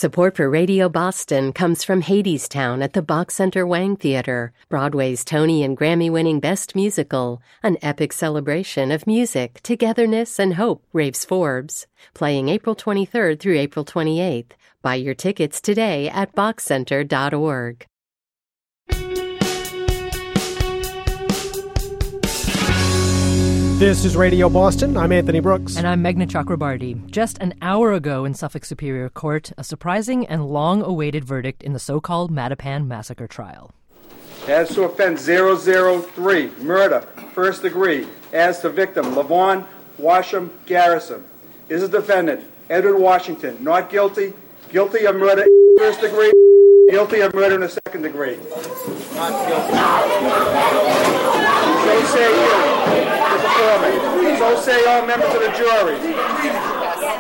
Support for Radio Boston comes from Hadestown at the Bach Center Wang Theater, Broadway's Tony and Grammy-winning Best Musical, an epic celebration of music, togetherness, and hope, raves Forbes. Playing April 23rd through April 28th. Buy your tickets today at bachcenter.org. This is Radio Boston. I'm Anthony Brooks. And I'm Meghna Chakrabarty. Just an hour ago in Suffolk Superior Court, a surprising and long-awaited verdict in the so-called Mattapan Massacre trial. As to offense 003, murder, first degree, as to victim, Lavon Washam Garrison, is a defendant, Edward Washington, not guilty, guilty of murder first degree, guilty of murder in the second degree. Not guilty. So say you, Mr. Foreman. So say all members of the jury.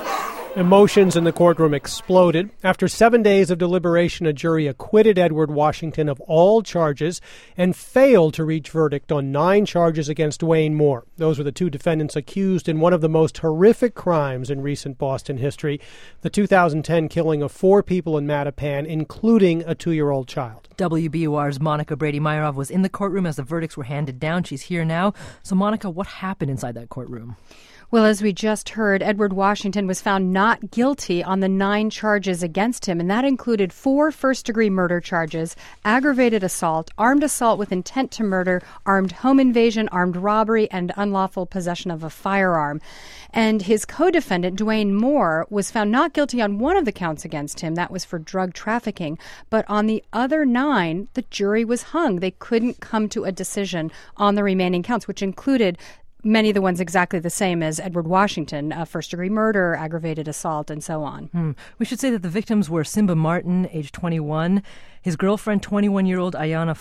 Emotions in the courtroom exploded. After 7 days of deliberation, a jury acquitted Edward Washington of all charges and failed to reach verdict on 9 charges against Duane Moore. Those were the 2 defendants accused in one of the most horrific crimes in recent Boston history, the 2010 killing of 4 people in Mattapan, including a 2-year-old child. WBUR's Monica Brady-Meyerov was in the courtroom as the verdicts were handed down. She's here now. So, Monica, what happened inside that courtroom? Well, as we just heard, Edward Washington was found not guilty on the 9 charges against him, and that included 4 first-degree murder charges, aggravated assault, armed assault with intent to murder, armed home invasion, armed robbery, and unlawful possession of a firearm. And his co-defendant, Duane Moore, was found not guilty on one of the counts against him. That was for drug trafficking. But on the other 9, the jury was hung. They couldn't come to a decision on the remaining counts, which included many of the ones exactly the same as Edward Washington, first-degree murder, aggravated assault, and so on. We should say that the victims were Simba Martin, age 21, his girlfriend, 21-year-old Ayanna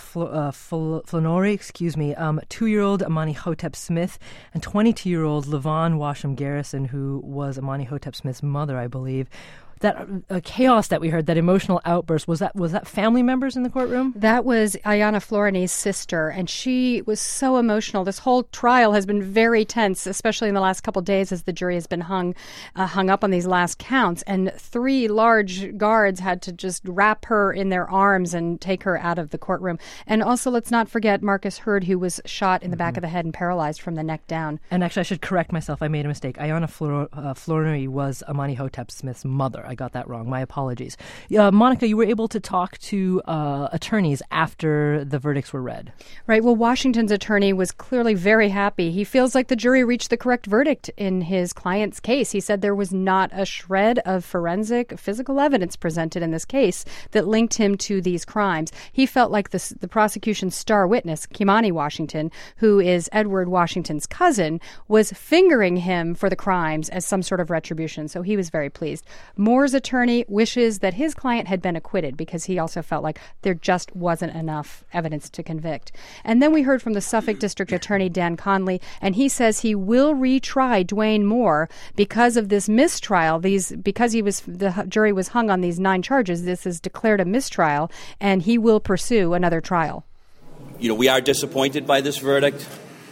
Flonori, 2-year-old Amani Hotep Smith, and 22-year-old Lavon Washam Garrison, who was Amani Hotep Smith's mother, I believe. That chaos that we heard, that emotional outburst, was that family members in the courtroom? That was Ayanna Flonori's sister, and she was so emotional. This whole trial has been very tense, especially in the last couple of days as the jury has been hung up on these last counts. And 3 large guards had to just wrap her in their arms and take her out of the courtroom. And also, let's not forget Marcus Hurd, who was shot in the back of the head and paralyzed from the neck down. And actually, I should correct myself. I made a mistake. Ayanna Flonori was Amani Hotep Smith's mother. I got that wrong. My apologies. Monica, you were able to talk to attorneys after the verdicts were read. Right. Well, Washington's attorney was clearly very happy. He feels like the jury reached the correct verdict in his client's case. He said there was not a shred of forensic physical evidence presented in this case that linked him to these crimes. He felt like the prosecution's star witness, Kimani Washington, who is Edward Washington's cousin, was fingering him for the crimes as some sort of retribution. So he was very pleased. Moore's attorney wishes that his client had been acquitted because he also felt like there just wasn't enough evidence to convict. And then we heard from the Suffolk District Attorney Dan Conley, and he says he will retry Duane Moore because of this mistrial. Because the jury was hung on these 9 charges, this is declared a mistrial, and he will pursue another trial. We are disappointed by this verdict,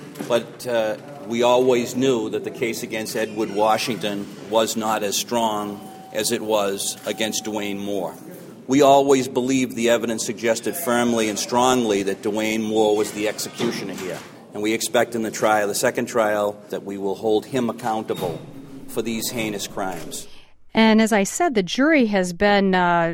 but we always knew that the case against Edward Washington was not as strong as it was against Duane Moore. We always believed the evidence suggested firmly and strongly that Duane Moore was the executioner here. And we expect in the second trial, that we will hold him accountable for these heinous crimes. And as I said, the jury has been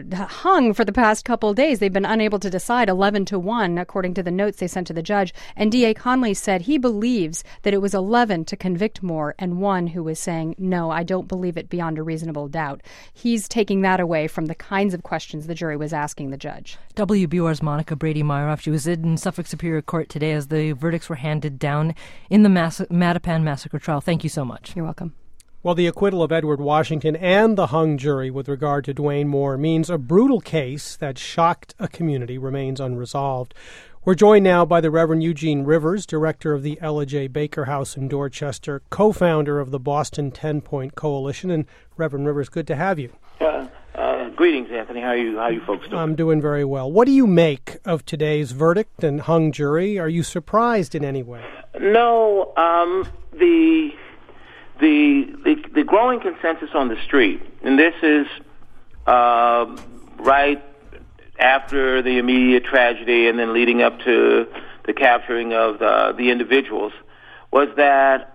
hung for the past couple of days. They've been unable to decide 11-1, according to the notes they sent to the judge. And D.A. Conley said he believes that it was 11 to convict Moore and 1 who was saying, no, I don't believe it beyond a reasonable doubt. He's taking that away from the kinds of questions the jury was asking the judge. WBUR's Monica Brady-Meyerov, she was in Suffolk Superior Court today as the verdicts were handed down in the Mattapan Massacre trial. Thank you so much. You're welcome. Well, the acquittal of Edward Washington and the hung jury with regard to Duane Moore means a brutal case that shocked a community remains unresolved. We're joined now by the Reverend Eugene Rivers, director of the Ella J. Baker House in Dorchester, co-founder of the Boston 10-Point Coalition. And Reverend Rivers, good to have you. Greetings, Anthony. How you folks doing? I'm doing very well. What do you make of today's verdict and hung jury? Are you surprised in any way? No. The growing consensus on the street, and this is right after the immediate tragedy and then leading up to the capturing of the individuals, was that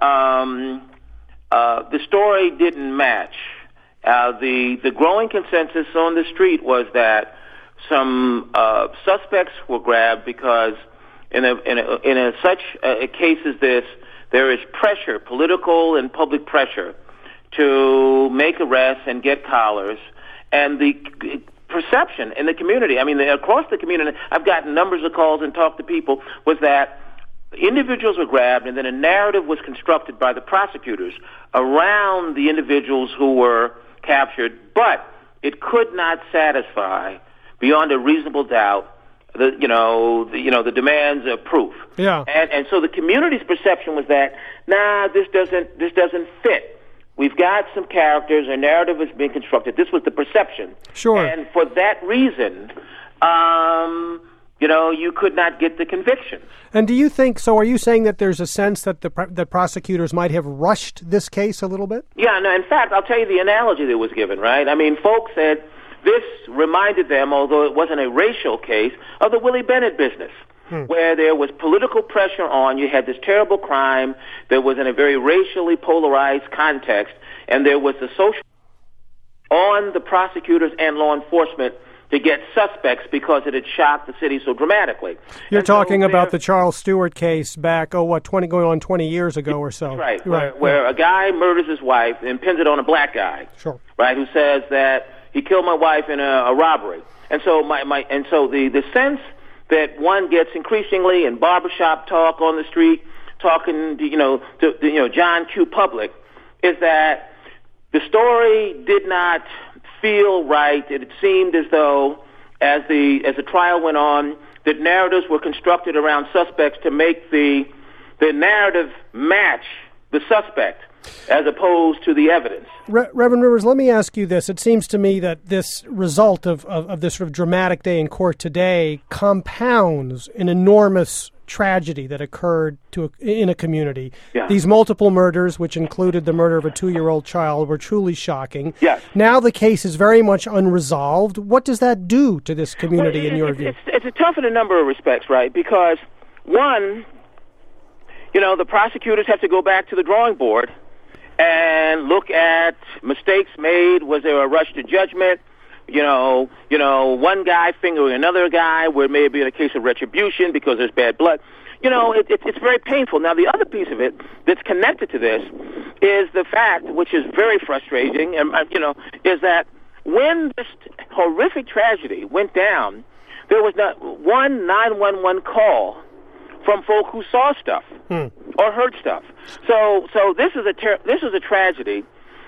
the story didn't match. The growing consensus on the street was that some suspects were grabbed because in such a case as this, there is pressure, political and public pressure, to make arrests and get collars, and the perception in the community, I mean, across the community, I've gotten numbers of calls and talked to people, was that individuals were grabbed and then a narrative was constructed by the prosecutors around the individuals who were captured, but it could not satisfy beyond a reasonable doubt the demands of proof. Yeah. And so the community's perception was that, this doesn't fit. We've got some characters, a narrative has been constructed. This was the perception. Sure. And for that reason, you could not get the convictions. And do you think, so are you saying that there's a sense that the prosecutors might have rushed this case a little bit? Yeah, no, in fact, I'll tell you the analogy that was given, right? I mean, folks said this reminded them, although it wasn't a racial case, of the Willie Bennett business, where there was political pressure on. You had this terrible crime that was in a very racially polarized context, and there was the social on the prosecutors and law enforcement to get suspects because it had shocked the city so dramatically. You're talking about the Charles Stewart case back, going on 20 years ago or so. Right, where a guy murders his wife and pins it on a black guy, sure, right, who says that he killed my wife in a robbery. And so the sense that one gets increasingly in barbershop talk on the street, talking to John Q. Public, is that the story did not feel right. It seemed as though, as the trial went on, that narratives were constructed around suspects to make the narrative match the suspect as opposed to the evidence. Reverend Rivers, let me ask you this. It seems to me that this result of this sort of dramatic day in court today compounds an enormous tragedy that occurred in a community. Yeah. These multiple murders, which included the murder of a 2-year-old child, were truly shocking. Yes. Now the case is very much unresolved. What does that do to this community in your view? It's tough in a number of respects, right? Because, one, the prosecutors have to go back to the drawing board and look at mistakes made. Was there a rush to judgment? One guy fingering another guy where it may be in a case of retribution because there's bad blood. It's very painful. Now, the other piece of it that's connected to this is the fact, which is very frustrating, is that when this horrific tragedy went down, there was not one 911 call from folk who saw stuff or heard stuff. So this is a tragedy.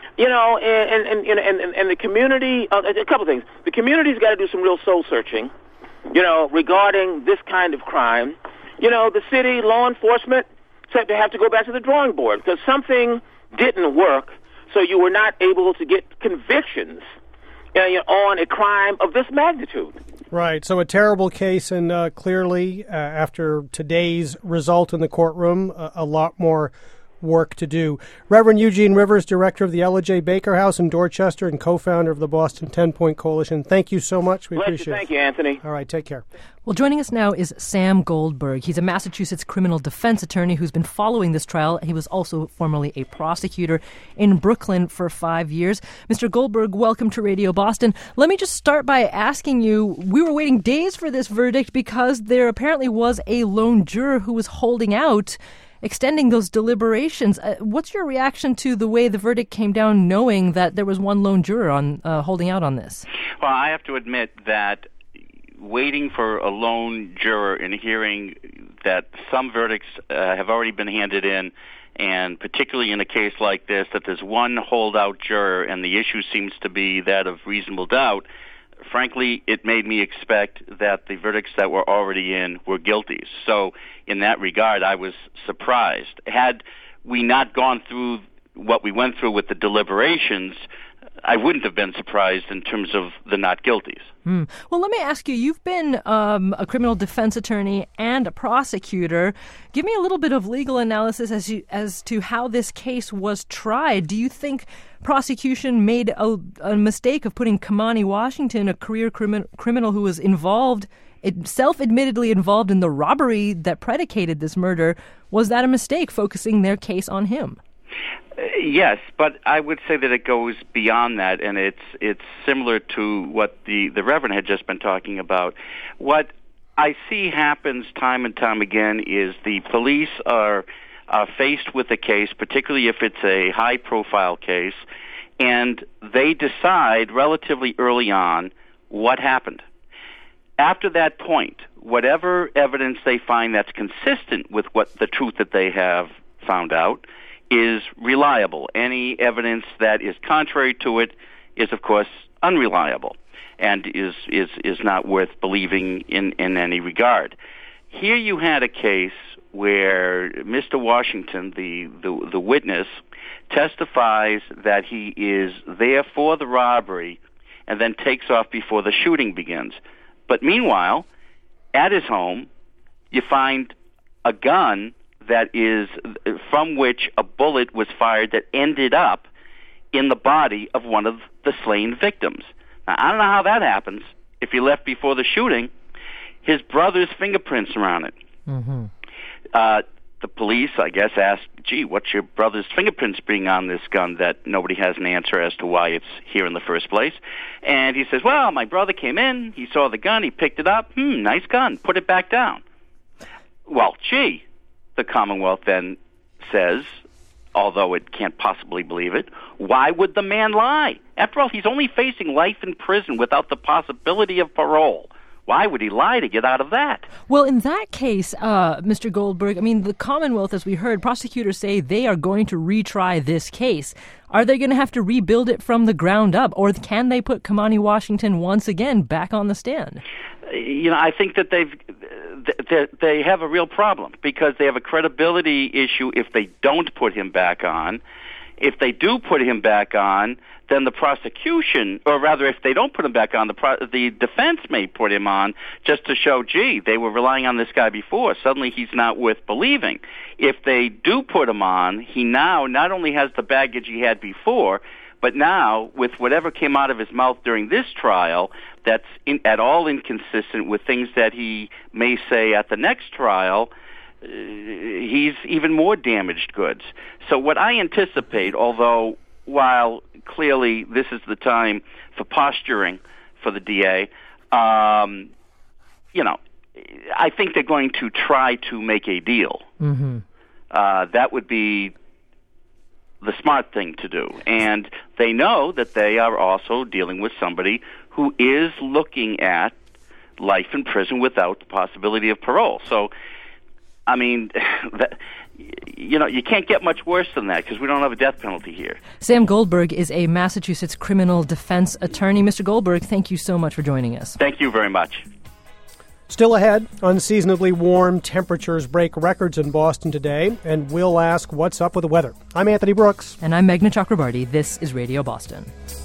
And the community, a couple things. The community's got to do some real soul searching, regarding this kind of crime. The city, law enforcement, said they have to go back to the drawing board because something didn't work, so you were not able to get convictions on a crime of this magnitude. Right. So a terrible case, and clearly, after today's result in the courtroom, a lot more work to do. Reverend Eugene Rivers, director of the Ella J. Baker House in Dorchester and co-founder of the Boston 10-Point Coalition. Thank you so much. We appreciate it. Thank you, Anthony. All right, take care. Well, joining us now is Sam Goldberg. He's a Massachusetts criminal defense attorney who's been following this trial. He was also formerly a prosecutor in Brooklyn for 5 years. Mr. Goldberg, welcome to Radio Boston. Let me just start by asking you, we were waiting days for this verdict because there apparently was a lone juror who was holding out, extending those deliberations. What's your reaction to the way the verdict came down, knowing that there was one lone juror on holding out on this? Well, I have to admit that waiting for a lone juror and hearing that some verdicts have already been handed in, and particularly in a case like this, that there's one holdout juror and the issue seems to be that of reasonable doubt, frankly, it made me expect that the verdicts that were already in were guilty. So in that regard, I was surprised. Had we not gone through what we went through with the deliberations, I wouldn't have been surprised in terms of the not guilties. Well, let me ask you, you've been a criminal defense attorney and a prosecutor. Give me a little bit of legal analysis as to how this case was tried. Do you think prosecution made a mistake of putting Kamani Washington, a career criminal who was self-admittedly involved in the robbery that predicated this murder, was that a mistake, focusing their case on him? Yes, but I would say that it goes beyond that, and it's similar to what the Reverend had just been talking about. What I see happens time and time again is the police are faced with a case, particularly if it's a high-profile case, and they decide relatively early on what happened. After that point, whatever evidence they find that's consistent with what the truth that they have found out is reliable. Any evidence that is contrary to it is, of course, unreliable and is not worth believing in any regard. Here you had a case where Mr. Washington, the witness, testifies that he is there for the robbery and then takes off before the shooting begins. But meanwhile, at his home, you find a gun that is from which a bullet was fired that ended up in the body of one of the slain victims. Now, I don't know how that happens. If he left before the shooting, his brother's fingerprints are on it. Mm-hmm. The police, I guess, asked, gee, what's your brother's fingerprints being on this gun that nobody has an answer as to why it's here in the first place? And he says, well, my brother came in, he saw the gun, he picked it up, nice gun, put it back down. Well, gee, the Commonwealth then says, although it can't possibly believe it, why would the man lie? After all, he's only facing life in prison without the possibility of parole. Why would he lie to get out of that? Well, in that case, Mr. Goldberg, I mean, the Commonwealth, as we heard, prosecutors say they are going to retry this case. Are they going to have to rebuild it from the ground up, or can they put Kamani Washington once again back on the stand? I think that they have a real problem because they have a credibility issue if they don't put him back on. If they do put him back on, then the prosecution, or rather if they don't put him back on, the defense may put him on just to show, gee, they were relying on this guy before. Suddenly he's not worth believing. If they do put him on, he now not only has the baggage he had before, but now with whatever came out of his mouth during this trial that's at all inconsistent with things that he may say at the next trial, he's even more damaged goods. So what I anticipate, although while clearly this is the time for posturing for the DA, I think they're going to try to make a deal. Mm-hmm. That would be the smart thing to do. And they know that they are also dealing with somebody who is looking at life in prison without the possibility of parole. So, I mean, you can't get much worse than that because we don't have a death penalty here. Sam Goldberg is a Massachusetts criminal defense attorney. Mr. Goldberg, thank you so much for joining us. Thank you very much. Still ahead, unseasonably warm temperatures break records in Boston today, and we'll ask what's up with the weather. I'm Anthony Brooks. And I'm Meghna Chakrabarty. This is Radio Boston.